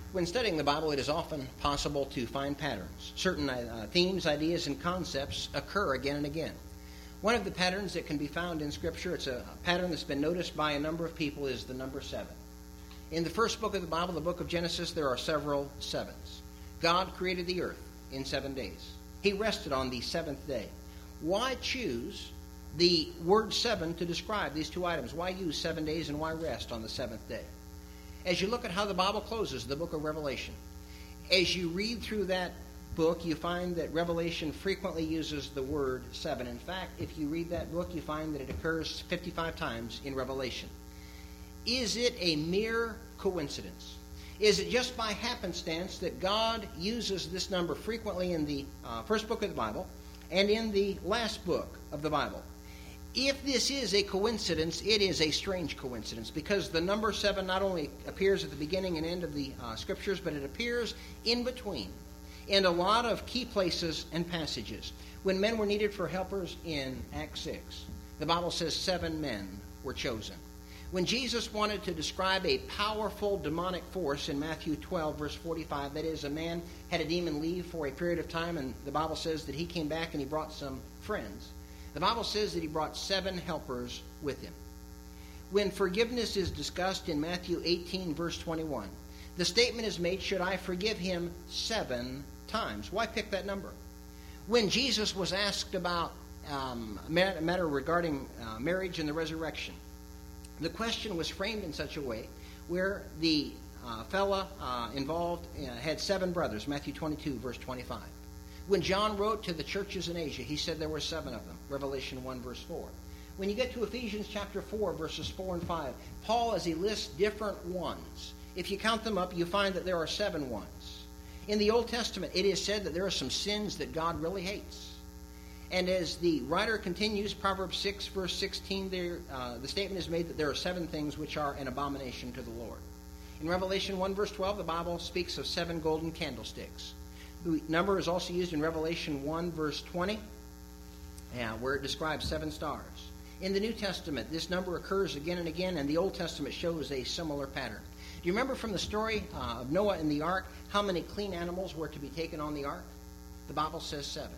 When studying the Bible, it is often possible to find patterns. Certain themes, ideas, and concepts occur again and again. One of the patterns that can be found in Scripture, it's a pattern that's been noticed by a number of people, is the number 7. In the first book of the Bible, the book of Genesis, there are several sevens. God created the earth in 7 days. He rested on the seventh day. Why choose the word 7 to describe these two items? Why use 7 days and why rest on the seventh day? As you look at how the Bible closes, the book of Revelation, as you read through that book, you find that Revelation frequently uses the word 7. In fact, if you read that book, you find that it occurs 55 times in Revelation. Is it a mere coincidence? Is it just by happenstance that God uses this number frequently in the first book of the Bible and in the last book of the Bible? If this is a coincidence, it is a strange coincidence, because the number 7 not only appears at the beginning and end of the Scriptures, but it appears in between in a lot of key places and passages. When men were needed for helpers in Acts 6, the Bible says 7 men were chosen. When Jesus wanted to describe a powerful demonic force in Matthew 12, verse 45, that is, a man had a demon leave for a period of time, and the Bible says that he came back and he brought some friends. The Bible says that he brought 7 helpers with him. When forgiveness is discussed in Matthew 18, verse 21, the statement is made, should I forgive him 7 times? Why pick that number? When Jesus was asked about a matter regarding marriage and the resurrection, the question was framed in such a way where the fella involved had 7 brothers, Matthew 22, verse 25. When John wrote to the churches in Asia, he said there were 7 of them, Revelation 1, verse 4. When you get to Ephesians chapter 4, verses 4 and 5, Paul, as he lists different ones, if you count them up, you find that there are 7 ones. In the Old Testament, it is said that there are some sins that God really hates. And as the writer continues, Proverbs 6, verse 16, the statement is made that there are 7 things which are an abomination to the Lord. In Revelation 1, verse 12, the Bible speaks of 7 golden candlesticks. The number is also used in Revelation 1, verse 20, where it describes 7 stars. In the New Testament, this number occurs again and again, and the Old Testament shows a similar pattern. Do you remember from the story of Noah and the ark how many clean animals were to be taken on the ark? The Bible says 7.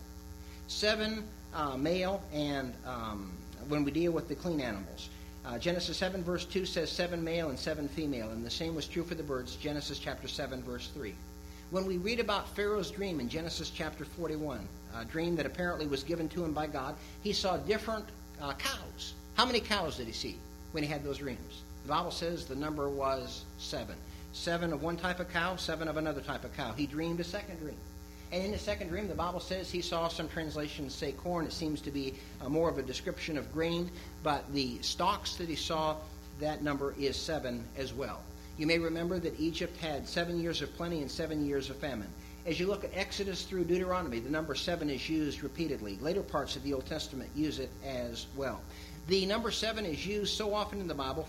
7 male, and when we deal with the clean animals. Genesis 7, verse 2 says 7 male and 7 female, and the same was true for the birds, Genesis chapter 7, verse 3. When we read about Pharaoh's dream in Genesis chapter 41, a dream that apparently was given to him by God, he saw different cows. How many cows did he see when he had those dreams? The Bible says the number was 7. 7 of one type of cow, 7 of another type of cow. He dreamed a second dream. And in the second dream, the Bible says he saw, some translations say corn. It seems to be more of a description of grain. But the stalks that he saw, that number is 7 as well. You may remember that Egypt had 7 years of plenty and 7 years of famine. As you look at Exodus through Deuteronomy, the number 7 is used repeatedly. Later parts of the Old Testament use it as well. The number 7 is used so often in the Bible,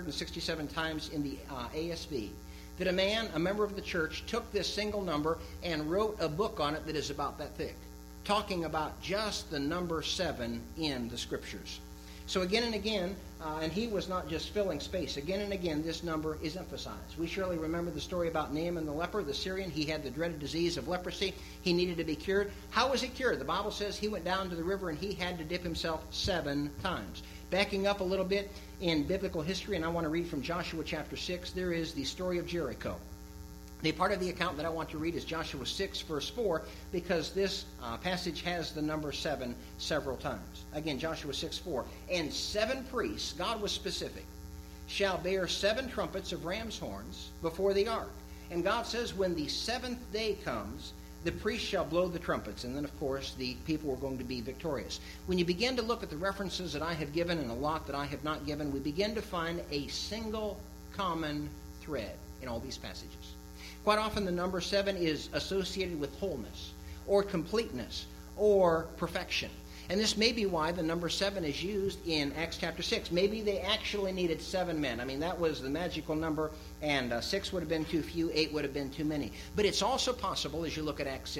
467 times in the ASV, that a member of the church, took this single number and wrote a book on it that is about that thick, talking about just the number 7 in the Scriptures. So again and again, and he was not just filling space, again and again this number is emphasized. We surely remember the story about Naaman the leper, the Syrian. He had the dreaded disease of leprosy. He needed to be cured. How was he cured? The Bible says he went down to the river and he had to dip himself 7 times. Backing up a little bit in biblical history, and I want to read from Joshua chapter 6, there is the story of Jericho. The part of the account that I want to read is Joshua 6, verse 4, because this passage has the number 7 several times. Again, Joshua 6, 4. And 7 priests, God was specific, shall bear 7 trumpets of ram's horns before the ark. And God says, when the 7th day comes, the priests shall blow the trumpets. And then, of course, the people are going to be victorious. When you begin to look at the references that I have given and a lot that I have not given, we begin to find a single common thread in all these passages. Quite often the number 7 is associated with wholeness or completeness or perfection. And this may be why the number 7 is used in Acts chapter 6. Maybe they actually needed 7 men. I mean, that was the magical number, and 6 would have been too few, 8 would have been too many. But it's also possible, as you look at Acts 6,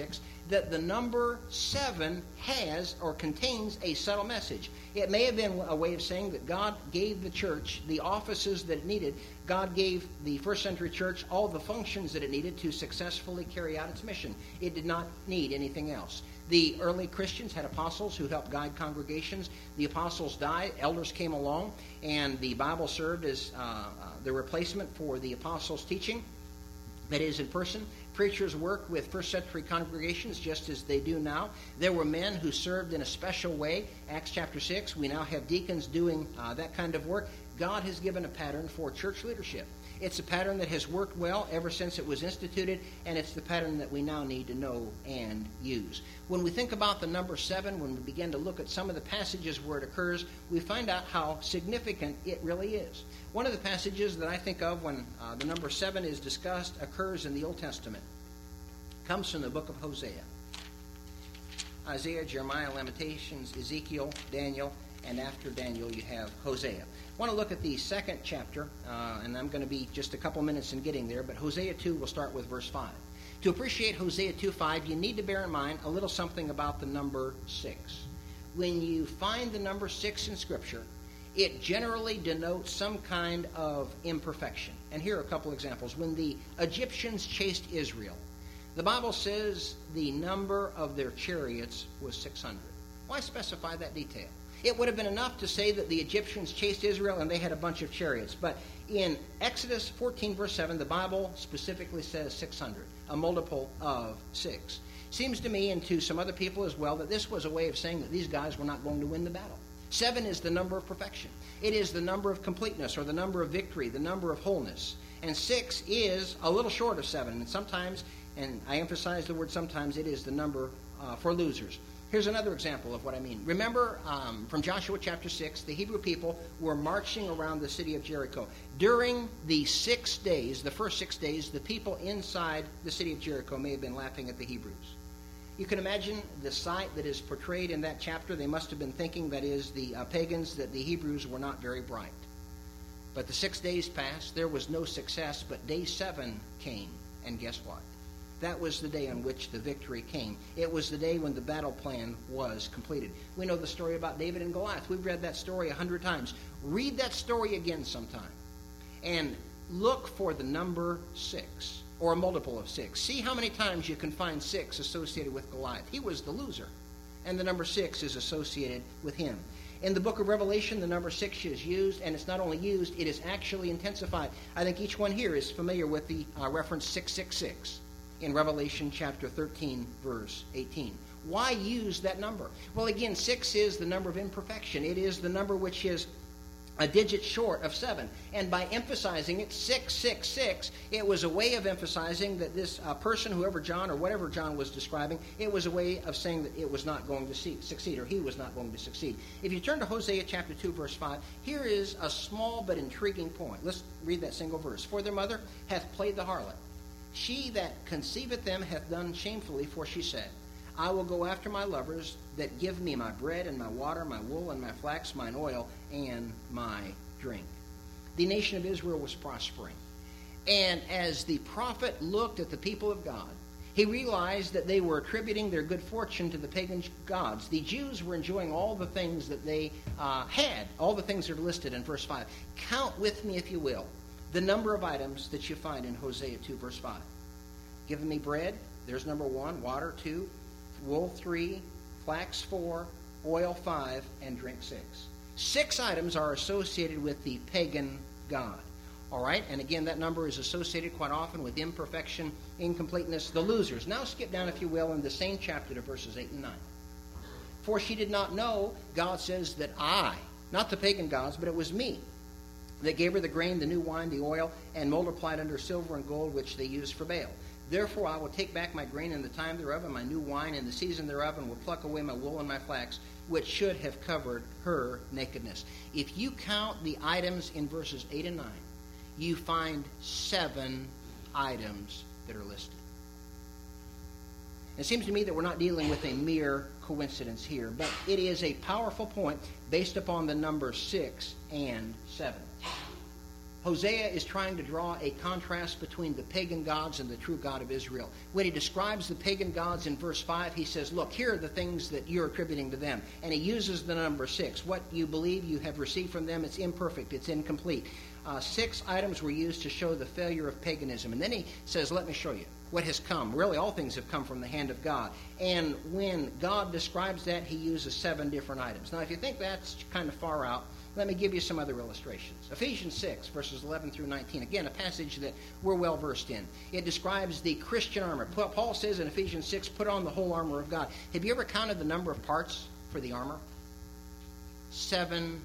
that the number 7 has or contains a subtle message. It may have been a way of saying that God gave the church the offices that it needed. God gave the first century church all the functions that it needed to successfully carry out its mission. It did not need anything else. The early Christians had apostles who helped guide congregations. The apostles died, elders came along, and the Bible served as the replacement for the apostles' teaching. That is, in person. Preachers worked with first century congregations just as they do now. There were men who served in a special way. Acts chapter 6, we now have deacons doing that kind of work. God has given a pattern for church leadership. It's a pattern that has worked well ever since it was instituted, and it's the pattern that we now need to know and use. When we think about the number 7, when we begin to look at some of the passages where it occurs, we find out how significant it really is. One of the passages that I think of when the number 7 is discussed occurs in the Old Testament. It comes from the book of Hosea. Isaiah, Jeremiah, Lamentations, Ezekiel, Daniel, and after Daniel you have Hosea. I want to look at the second chapter, and I'm going to be just a couple minutes in getting there, but Hosea 2 will start with verse 5. To appreciate Hosea 2:5, you need to bear in mind a little something about the number 6. When you find the number 6 in Scripture, it generally denotes some kind of imperfection. And here are a couple examples. When the Egyptians chased Israel, the Bible says the number of their chariots was 600. Why specify that detail? It would have been enough to say that the Egyptians chased Israel and they had a bunch of chariots. But in Exodus 14, verse 7, the Bible specifically says 600, a multiple of 6. Seems to me, and to some other people as well, that this was a way of saying that these guys were not going to win the battle. 7 is the number of perfection. It is the number of completeness, or the number of victory, the number of wholeness. And 6 is a little short of 7. And sometimes, and I emphasize the word sometimes, it is the number for losers. Here's another example of what I mean. Remember from Joshua chapter 6, the Hebrew people were marching around the city of Jericho. During the 6 days, the first 6 days, the people inside the city of Jericho may have been laughing at the Hebrews. You can imagine the sight that is portrayed in that chapter. They must have been thinking, that is, the pagans, that the Hebrews were not very bright. But the 6 days passed. There was no success, but day 7 came, and guess what? That was the day on which the victory came. It was the day when the battle plan was completed. We know the story about David and Goliath. We've read that story 100 times. Read that story again sometime. And look for the number 6, or a multiple of 6. See how many times you can find 6 associated with Goliath. He was the loser. And the number 6 is associated with him. In the book of Revelation, the number 6 is used, and it's not only used, it is actually intensified. I think each one here is familiar with the reference 666. In Revelation chapter 13, verse 18. Why use that number? Well, again, 6 is the number of imperfection. It is the number which is a digit short of 7. And by emphasizing it, 666, it was a way of emphasizing that this person, whoever John or whatever John was describing, it was a way of saying that it was not going to succeed, or he was not going to succeed. If you turn to Hosea chapter 2, verse 5, here is a small but intriguing point. Let's read that single verse. For their mother hath played the harlot. She that conceiveth them hath done shamefully, for she said, I will go after my lovers that give me my bread and my water, my wool and my flax, mine oil and my drink. The nation of Israel was prospering. And as the prophet looked at the people of God, he realized that they were attributing their good fortune to the pagan gods. The Jews were enjoying all the things that they had, all the things that are listed in verse 5. Count with me, if you will, the number of items that you find in Hosea 2, verse 5. Giving me bread, there's number 1, water 2, wool 3, flax 4, oil 5, and drink 6. 6 items are associated with the pagan god. All right, and again, that number is associated quite often with imperfection, incompleteness, the losers. Now skip down, if you will, in the same chapter to verses 8 and 9. For she did not know, God says, that I, not the pagan gods, but it was me, that gave her the grain, the new wine, the oil, and multiplied under silver and gold, which they used for Baal. Therefore I will take back my grain in the time thereof, and my new wine in the season thereof, and will pluck away my wool and my flax, which should have covered her nakedness. If you count the items in verses 8 and 9, you find 7 items that are listed. It seems to me that we're not dealing with a mere coincidence here, but it is a powerful point based upon the number 6 and 7. Hosea is trying to draw a contrast between the pagan gods and the true God of Israel. When he describes the pagan gods in verse 5, he says, look, here are the things that you're attributing to them. And he uses the number 6. What you believe you have received from them, it's imperfect, it's incomplete. 6 items were used to show the failure of paganism. And then he says, let me show you what has come. Really, all things have come from the hand of God. And when God describes that, he uses 7 different items. Now, if you think that's kind of far out, let me give you some other illustrations. Ephesians 6, verses 11 through 19. Again, a passage that we're well versed in. It describes the Christian armor. Paul says in Ephesians 6, put on the whole armor of God. Have you ever counted the number of parts for the armor? 7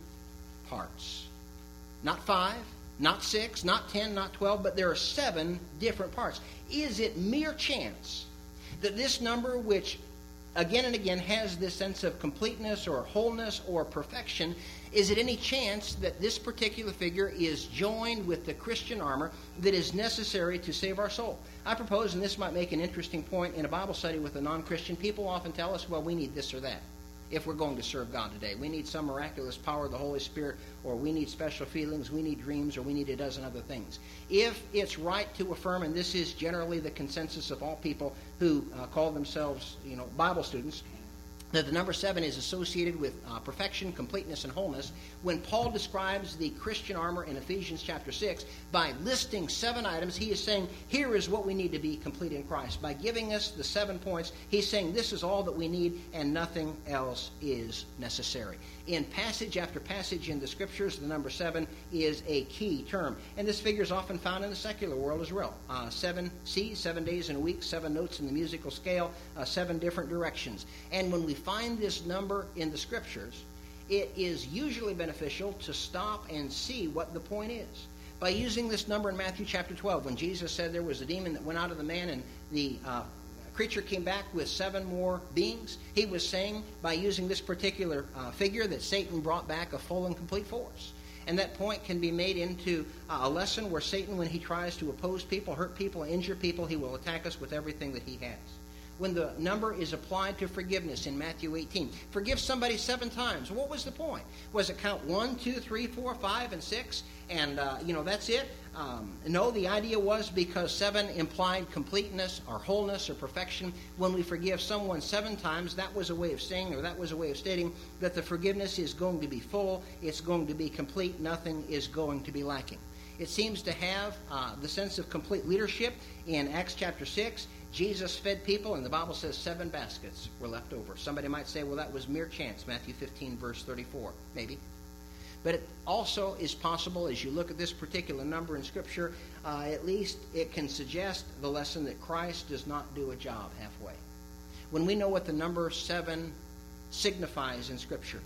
parts. Not 5, not 6, not 10, not 12, but there are 7 different parts. Is it mere chance that this number, which again and again has this sense of completeness or wholeness or perfection, is it any chance that this particular figure is joined with the Christian armor that is necessary to save our soul? I propose, and this might make an interesting point in a Bible study with a non-Christian, people often tell us, well, we need this or that if we're going to serve God today. We need some miraculous power of the Holy Spirit, or we need special feelings, we need dreams, or we need a dozen other things. If it's right to affirm, and this is generally the consensus of all people who call themselves, Bible students, that the number 7 is associated with perfection, completeness, and wholeness, when Paul describes the Christian armor in Ephesians chapter 6, by listing 7 items, he is saying, here is what we need to be complete in Christ. By giving us the 7 points, he's saying this is all that we need and nothing else is necessary. In passage after passage in the Scriptures, the number 7 is a key term. And this figure is often found in the secular world as well. 7 C's, 7 days in a week, 7 notes in the musical scale, 7 different directions. And when we find this number in the Scriptures, it is usually beneficial to stop and see what the point is. By using this number in Matthew chapter 12, when Jesus said there was a demon that went out of the man and the creature came back with 7 more beings, he was saying by using this particular figure that Satan brought back a full and complete force. And that point can be made into a lesson where Satan, when he tries to oppose people, hurt people, injure people, he will attack us with everything that he has. When the number is applied to forgiveness in Matthew 18, forgive somebody 7 times. What was the point? Was it count 1, 2, 3, 4, 5, and 6? And, that's it? No, the idea was because 7 implied completeness or wholeness or perfection. When we forgive someone 7 times, that was a way of saying, or that was a way of stating that the forgiveness is going to be full, it's going to be complete, nothing is going to be lacking. It seems to have the sense of complete leadership. In Acts chapter 6, Jesus fed people, and the Bible says 7 baskets were left over. Somebody might say, well, that was mere chance, Matthew 15, verse 34. Maybe. But it also is possible, as you look at this particular number in Scripture, at least it can suggest the lesson that Christ does not do a job halfway. When we know what the number 7 signifies in Scripture,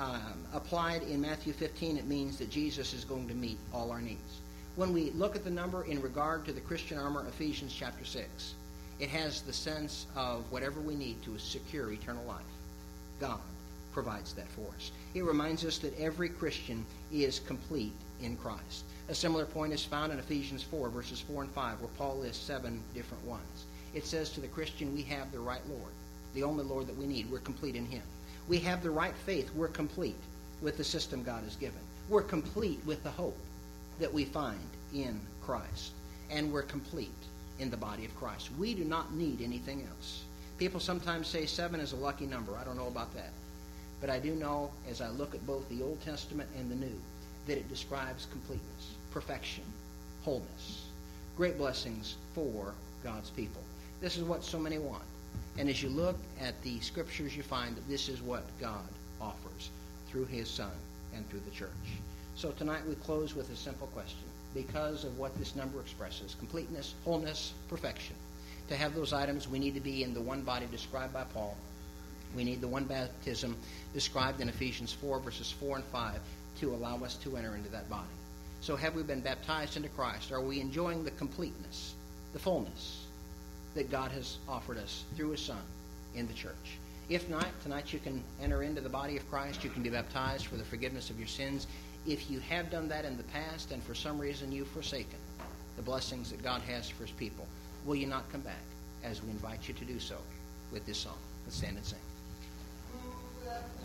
applied in Matthew 15, it means that Jesus is going to meet all our needs. When we look at the number in regard to the Christian armor, Ephesians chapter 6, it has the sense of whatever we need to secure eternal life. God provides that for us. It reminds us that every Christian is complete in Christ. A similar point is found in Ephesians 4, verses 4 and 5, where Paul lists 7 different ones. It says to the Christian, we have the right Lord, the only Lord that we need. We're complete in Him. We have the right faith. We're complete with the system God has given. We're complete with the hope that we find in Christ. And we're complete in the body of Christ. We do not need anything else. People sometimes say 7 is a lucky number. I don't know about that. But I do know, as I look at both the Old Testament and the New, that it describes completeness, perfection, wholeness, great blessings for God's people. This is what so many want. And as you look at the Scriptures, you find that this is what God offers through His Son and through the church. So tonight we close with a simple question. Because of what this number expresses, completeness, wholeness, perfection. To have those items, we need to be in the one body described by Paul. We need the one baptism described in Ephesians 4, verses 4 and 5, to allow us to enter into that body. So have we been baptized into Christ? Are we enjoying the completeness, the fullness that God has offered us through His Son in the church? If not, tonight you can enter into the body of Christ. You can be baptized for the forgiveness of your sins. If you have done that in the past and for some reason you've forsaken the blessings that God has for His people, will you not come back as we invite you to do so with this song? Let's stand and sing.